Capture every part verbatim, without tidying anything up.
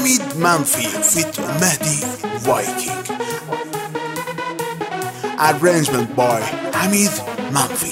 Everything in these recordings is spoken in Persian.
حمید منفی فیت مهدی وایکینگ. Arrangement by حمید منفی.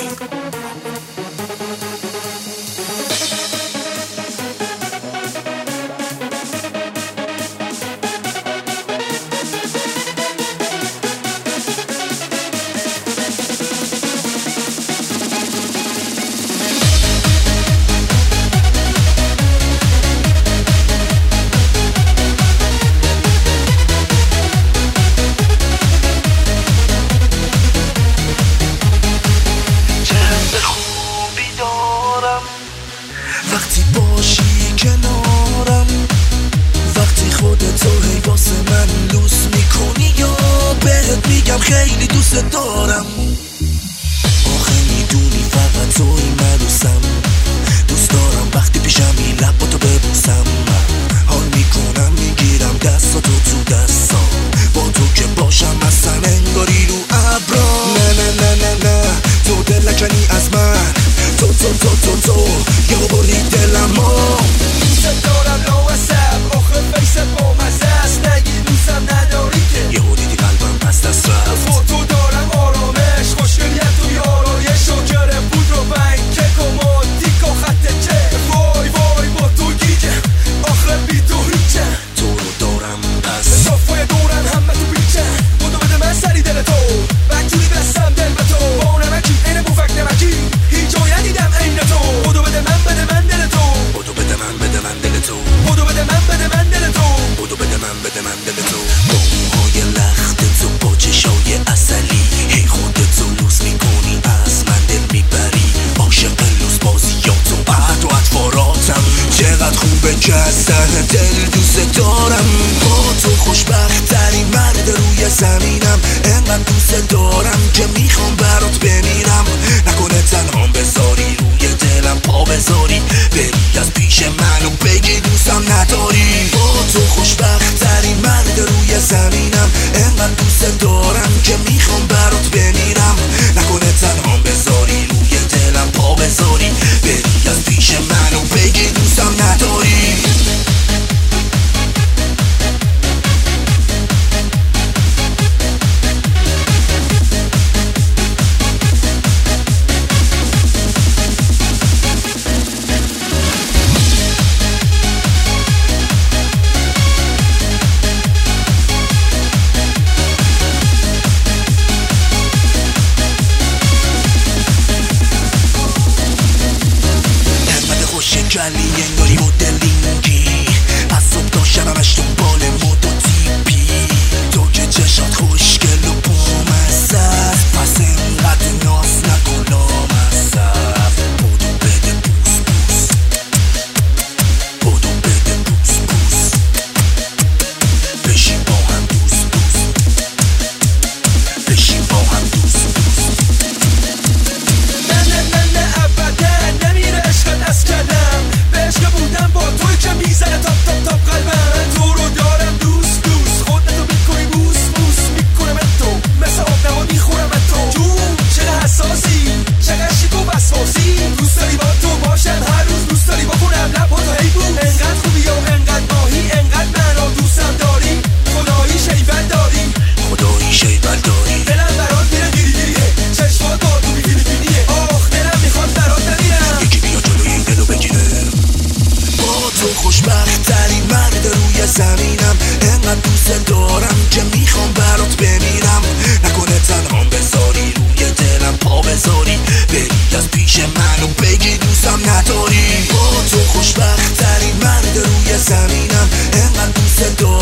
وقتی باشی کنارم، وقتی خودتو هی واسه من لوس میکنی یا بهت میگم خیلی دوست دارم. آخه میدونی فقط توی ملوسم، دوست دارم وقتی پیشمی لباتو ببوسم. حال میکنم میگیرم دستاتو تو دستام، با تو که باشم اصلا انگاری رو ابرام. نه نه نه نه نه تو دل نکنی از من، تو تو تو تو تو یا بری دلمو. دوست دارم نواسم، آخه فیست با مزه است، نگی دوستم نداری که یهو دیدی قلبم پس دست رفت. با تو دارم آرامش، خوشگلیت و یارایش، شکر بود رو بنکک و مادیک و خط چه. وای وای با تو گیجه، آخه بی تو هیچه. تو رو دارم پس صفای دورن همه تو بیچه. بودو بده من سری دل تو، بکجوری بستم دل به تو. با نمکی اینه بوفک نمکی، هیچ جایی ندیدم این تو. بودو بده من بده من دل تو، بودو بده من بده من دل تو، بودو بده من بده من دل تو، بودو بده من بده من دل تو. با موهای لخت تو، با چشای اصلی، هی خودتو لوس میکنی از من دل میبری. عاشق لوس بازیات و عهد و اطواراتم، چقدر خوبه که از ته دل دوست دارم. با تو خوشبخت ترین مرد روی زمینم، انقدر دوست دارم که میخوام برات بمیرم. نکنه تنهام بذاری روی دلم پا بذاری، بری از پیش من و بگی دوستم نداری. با تو خوشبخت ترین مرد روی زمینم، انقدر دوست دارم که میخوام برات بمیرم. نکنه تنهام بذاری روی دلم پا بذاری، بری از پیش من و بگی دوستم نداری. کلی انگاری مدلینگی، از صبح تا شبمش دنبال مد و تیپی. تو که چشات خوشگل و بامزه، پس اینقدر ناز نکن لامصب. بودو بده بوس بوس، بودو بده بوس بوس، بشین با هم دوس دوس، بشین با هم دوس دوس. نه نه نه نه ابدا نمیره عشقت از کلم، عشق بودم با توی که میزنه تاپ تاپ تاپ قلبم. تو رو دارم دوست دوست، خودتو میکنی بوس بوس، میکنم تو مثل آب نما میخورم تو. جون چقدر حساسی، چقدر شیک و وسواسی، دوست داری با تو باشم هر روز، دوست داری بکنم لب ها تو هی بود. انقدر خوبی و انقدر ماهی، انقدر منو دوستم داری، خدایی شیول داری، خدایی شیول داری. دلم برات میره گیری گیریه، چشمات با تو بیفیلی فیلیه. آخ دلم میخواد برات نمیرم، یکی بیا جلوی این دلو بگیره. با تو خوشبخت ترین مرد روی زمینم، انقدر دوست دارم که میخوام برات بمیرم. نکنه تنهام بذاری روی دلم پا بذاری، بری از پیش من و بگی دوستم نداری. با تو خوشبخت ترین مرد روی زمینم، انقدر دوست دارم